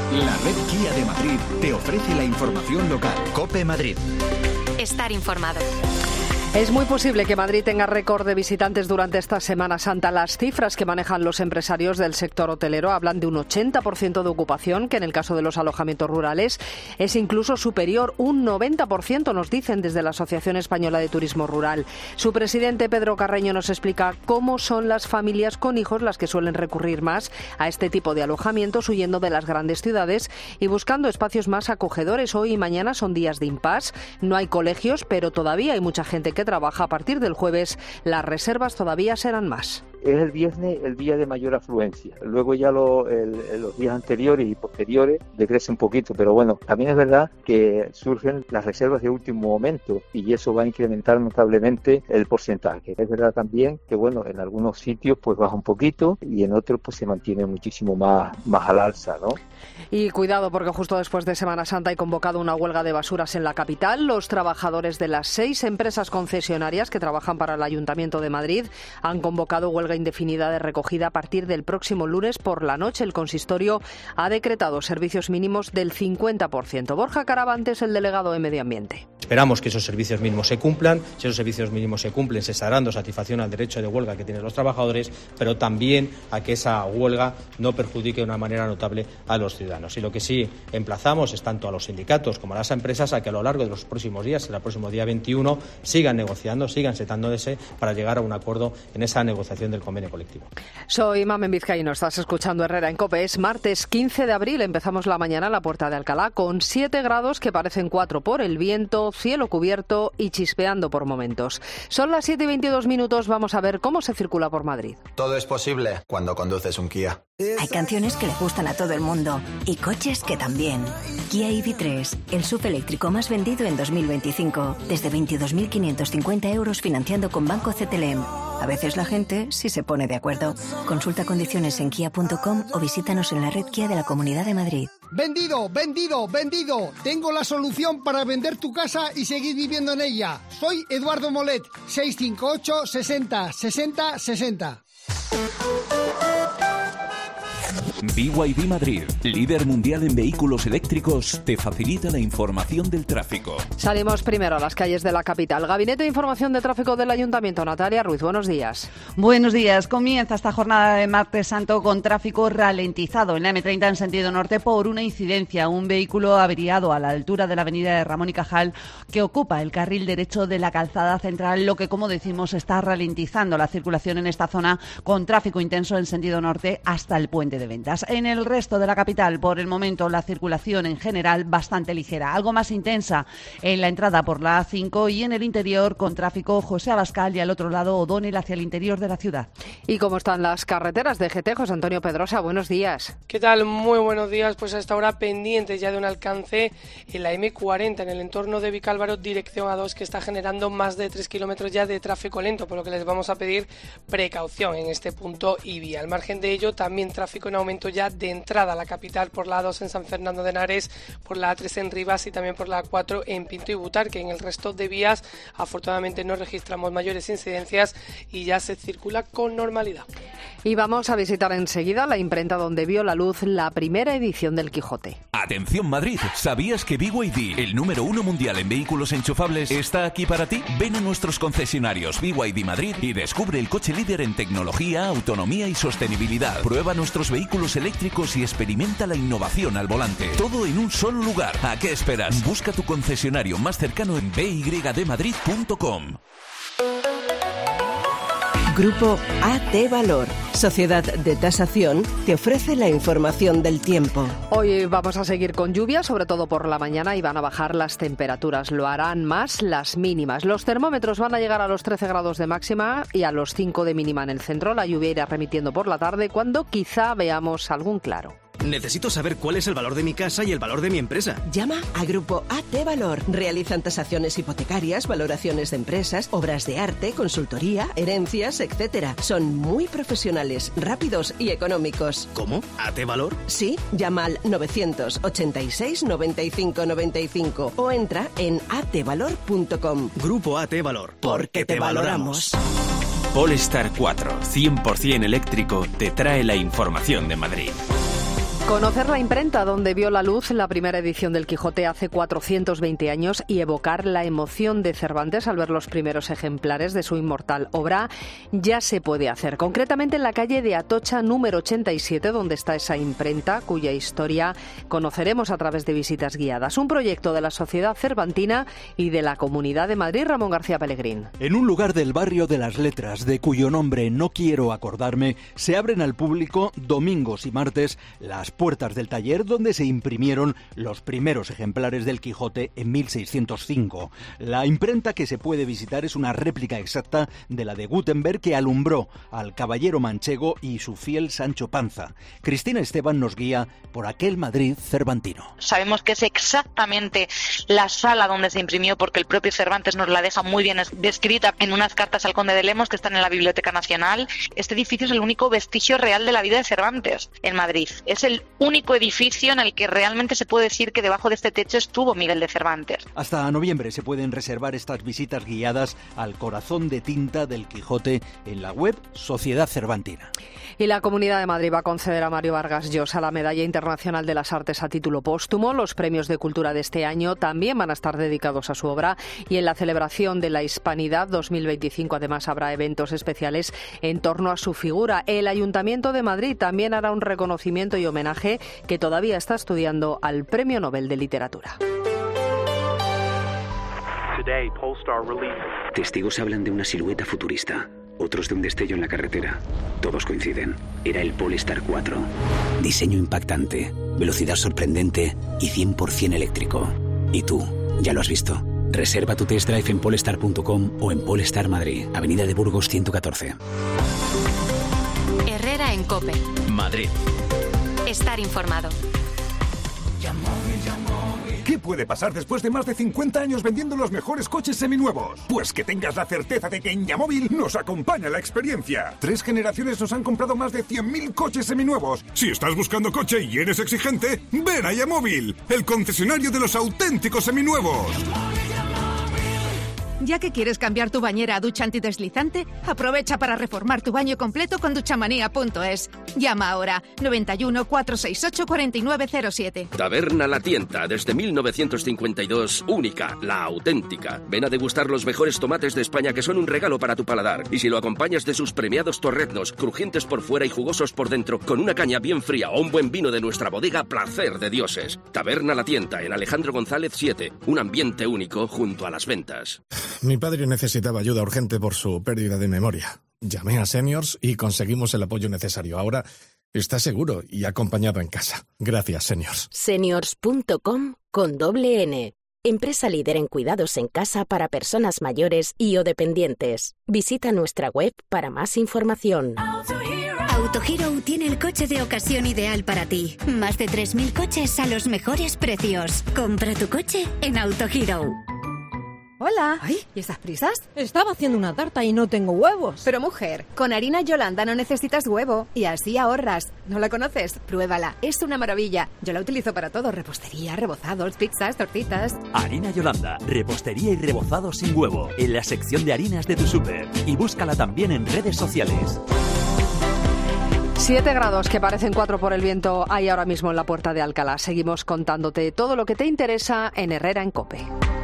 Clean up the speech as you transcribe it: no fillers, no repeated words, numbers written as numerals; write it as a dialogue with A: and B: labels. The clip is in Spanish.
A: La red Kia de Madrid te ofrece la información local.
B: COPE Madrid.
C: Estar informado.
D: Es muy posible que Madrid tenga récord de visitantes durante esta Semana Santa. Las cifras que manejan los empresarios del sector hotelero hablan de un 80% de ocupación, que en el caso de los alojamientos rurales es incluso superior, un 90%, nos dicen desde la Asociación Española de Turismo Rural. Su presidente, Pedro Carreño, nos explica cómo son las familias con hijos las que suelen recurrir más a este tipo de alojamientos, huyendo de las grandes ciudades y buscando espacios más acogedores. Hoy y mañana son días de impasse, no hay colegios, pero todavía hay mucha gente que trabaja. A partir del jueves las reservas todavía serán más.
E: Es el viernes el día de mayor afluencia. Luego ya los días anteriores y posteriores decrece un poquito, pero bueno, también es verdad que surgen las reservas de último momento y eso va a incrementar notablemente el porcentaje. Es verdad también que bueno, en algunos sitios pues baja un poquito y en otros pues se mantiene muchísimo más al alza, ¿no?
D: Y cuidado, porque justo después de Semana Santa hay convocado una huelga de basuras en la capital. Los trabajadores de las 6 empresas concesionarias que trabajan para el Ayuntamiento de Madrid han convocado huelga indefinida de recogida a partir del próximo lunes por la noche. El consistorio ha decretado servicios mínimos del 50%. Borja Caravantes, el delegado de Medio Ambiente.
F: Esperamos que esos servicios mínimos se cumplan. Si esos servicios mínimos se cumplen, se estará dando satisfacción al derecho de huelga que tienen los trabajadores, pero también a que esa huelga no perjudique de una manera notable a los ciudadanos. Y lo que sí emplazamos es tanto a los sindicatos como a las empresas a que a lo largo de los próximos días, el próximo día 21, sigan negociando, sigan sentándose para llegar a un acuerdo en esa negociación del convenio colectivo.
D: Soy Mamen Vizcaíno, estás escuchando Herrera en COPE. Es martes 15 de abril, empezamos la mañana en la Puerta de Alcalá con 7 grados que parecen 4 por el viento, cielo cubierto y chispeando por momentos. Son las 7:22, vamos a ver cómo se circula por Madrid.
B: Todo es posible cuando conduces un Kia.
C: Hay canciones que le gustan a todo el mundo y coches que también. Kia EV3, el SUV eléctrico más vendido en 2025. Desde 22.550 euros financiando con Banco CTLM. A veces la gente sí se pone de acuerdo. Consulta condiciones en kia.com o visítanos en la red Kia de la Comunidad de Madrid.
G: ¡Vendido! Tengo la solución para vender tu casa y seguir viviendo en ella. Soy Eduardo Molet, 658 60 60 60.
H: BYD Madrid, líder mundial en vehículos eléctricos, te facilita la información del tráfico.
D: Salimos primero a las calles de la capital. Gabinete de Información de Tráfico del Ayuntamiento. Natalia Ruiz, buenos días.
I: Buenos días. Comienza esta jornada de martes santo con tráfico ralentizado en la M30 en sentido norte por una incidencia. Un vehículo averiado a la altura de la avenida de Ramón y Cajal que ocupa el carril derecho de la calzada central, lo que, como decimos, está ralentizando la circulación en esta zona con tráfico intenso en sentido norte hasta el puente de Ventas. En el resto de la capital, por el momento, la circulación en general bastante ligera, algo más intensa en la entrada por la A5 y en el interior con tráfico José Abascal y al otro lado O'Donnell hacia el interior de la ciudad.
D: ¿Y cómo están las carreteras de GT? José Antonio Pedrosa, buenos días.
J: ¿Qué tal? Muy buenos días. Pues hasta ahora pendientes ya de un alcance en la M40 en el entorno de Vicálvaro, dirección A2, que está generando más de 3 kilómetros ya de tráfico lento, por lo que les vamos a pedir precaución en este punto y vía. Al margen de ello, también tráfico en aumento ya de entrada a la capital por la A2 en San Fernando de Henares, por la A3 en Rivas y también por la A4 en Pinto y Butarque. En el resto de vías, afortunadamente, no registramos mayores incidencias y ya se circula con normalidad.
D: Y vamos a visitar enseguida la imprenta donde vio la luz la primera edición del Quijote.
H: Atención Madrid, ¿sabías que BYD, el número 1 mundial en vehículos enchufables, está aquí para ti? Ven a nuestros concesionarios BYD Madrid y descubre el coche líder en tecnología, autonomía y sostenibilidad. Prueba nuestros vehículos eléctricos y experimenta la innovación al volante. Todo en un solo lugar. ¿A qué esperas? Busca tu concesionario más cercano en byddmadrid.com.
K: Grupo AT Valor, Sociedad de Tasación, te ofrece la información del tiempo.
D: Hoy vamos a seguir con lluvia, sobre todo por la mañana, y van a bajar las temperaturas. Lo harán más las mínimas. Los termómetros van a llegar a los 13 grados de máxima y a los 5 de mínima en el centro. La lluvia irá remitiendo por la tarde, cuando quizá veamos algún claro.
L: Necesito saber cuál es el valor de mi casa y el valor de mi empresa.
K: Llama a Grupo AT Valor. Realizan tasaciones hipotecarias, valoraciones de empresas, obras de arte, consultoría, herencias, etc. Son muy profesionales, rápidos y económicos.
L: ¿Cómo? ¿AT Valor?
K: Sí, llama al 986 95 95 o entra en atvalor.com.
L: Grupo AT Valor.
K: Porque te valoramos.
M: Polestar 4, 100% eléctrico, te trae la información de Madrid.
D: Conocer la imprenta donde vio la luz la primera edición del Quijote hace 420 años y evocar la emoción de Cervantes al ver los primeros ejemplares de su inmortal obra ya se puede hacer. Concretamente en la calle de Atocha número 87, donde está esa imprenta, cuya historia conoceremos a través de visitas guiadas. Un proyecto de la Sociedad Cervantina y de la Comunidad de Madrid. Ramón García Pellegrín.
M: En un lugar del barrio de las Letras, de cuyo nombre no quiero acordarme, se abren al público domingos y martes las puertas del taller donde se imprimieron los primeros ejemplares del Quijote en 1605. La imprenta que se puede visitar es una réplica exacta de la de Gutenberg que alumbró al caballero manchego y su fiel Sancho Panza. Cristina Esteban nos guía por aquel Madrid cervantino.
N: Sabemos que es exactamente la sala donde se imprimió porque el propio Cervantes nos la deja muy bien descrita en unas cartas al conde de Lemos que están en la Biblioteca Nacional. Este edificio es el único vestigio real de la vida de Cervantes en Madrid. Es el único edificio en el que realmente se puede decir que debajo de este techo estuvo Miguel de Cervantes.
M: Hasta noviembre se pueden reservar estas visitas guiadas al corazón de tinta del Quijote en la web Sociedad Cervantina.
D: Y la Comunidad de Madrid va a conceder a Mario Vargas Llosa la Medalla Internacional de las Artes a título póstumo. Los premios de cultura de este año también van a estar dedicados a su obra y en la celebración de la Hispanidad 2025 además habrá eventos especiales en torno a su figura. El Ayuntamiento de Madrid también hará un reconocimiento y homenaje que todavía está estudiando al Premio Nobel de Literatura.
O: Testigos hablan de una silueta futurista, otros de un destello en la carretera. Todos coinciden. Era el Polestar 4. Diseño impactante, velocidad sorprendente y 100% eléctrico. ¿Y tú? ¿Ya lo has visto? Reserva tu test drive en polestar.com o en Polestar Madrid, Avenida de Burgos 114.
P: Herrera en COPE.
Q: Madrid.
P: Estar informado.
R: ¿Qué puede pasar después de más de 50 años vendiendo los mejores coches seminuevos? Pues que tengas la certeza de que en Yamóvil nos acompaña la experiencia. 3 generaciones nos han comprado más de 100.000 coches seminuevos. Si estás buscando coche y eres exigente, ven a Yamóvil, el concesionario de los auténticos seminuevos.
S: Ya que quieres cambiar tu bañera a ducha antideslizante, aprovecha para reformar tu baño completo con duchamanía.es. Llama ahora 91 468 4907.
T: Taberna La Tienta, desde 1952, única, la auténtica. Ven a degustar los mejores tomates de España que son un regalo para tu paladar. Y si lo acompañas de sus premiados torreznos, crujientes por fuera y jugosos por dentro, con una caña bien fría o un buen vino de nuestra bodega, placer de dioses. Taberna La Tienta, en Alejandro González 7, un ambiente único junto a las ventas.
U: Mi padre necesitaba ayuda urgente por su pérdida de memoria. Llamé a Seniors y conseguimos el apoyo necesario. Ahora está seguro y acompañado en casa. Gracias, Seniors.
V: Seniors.com con doble N. Empresa líder en cuidados en casa para personas mayores y o dependientes. Visita nuestra web para más información.
W: AutoHero tiene el coche de ocasión ideal para ti. Más de 3.000 coches a los mejores precios. Compra tu coche en AutoHero.
X: Hola. Ay, ¿y esas prisas? Estaba haciendo una tarta y no tengo huevos.
Y: Pero mujer, con harina Yolanda no necesitas huevo y así ahorras. ¿No la conoces? Pruébala, es una maravilla. Yo la utilizo para todo, repostería, rebozados, pizzas, tortitas.
Z: Harina Yolanda, repostería y rebozado sin huevo, en la sección de harinas de tu súper. Y búscala también en redes sociales.
D: 7 grados que parecen 4 por el viento hay ahora mismo en la Puerta de Alcalá. Seguimos contándote todo lo que te interesa en Herrera en COPE.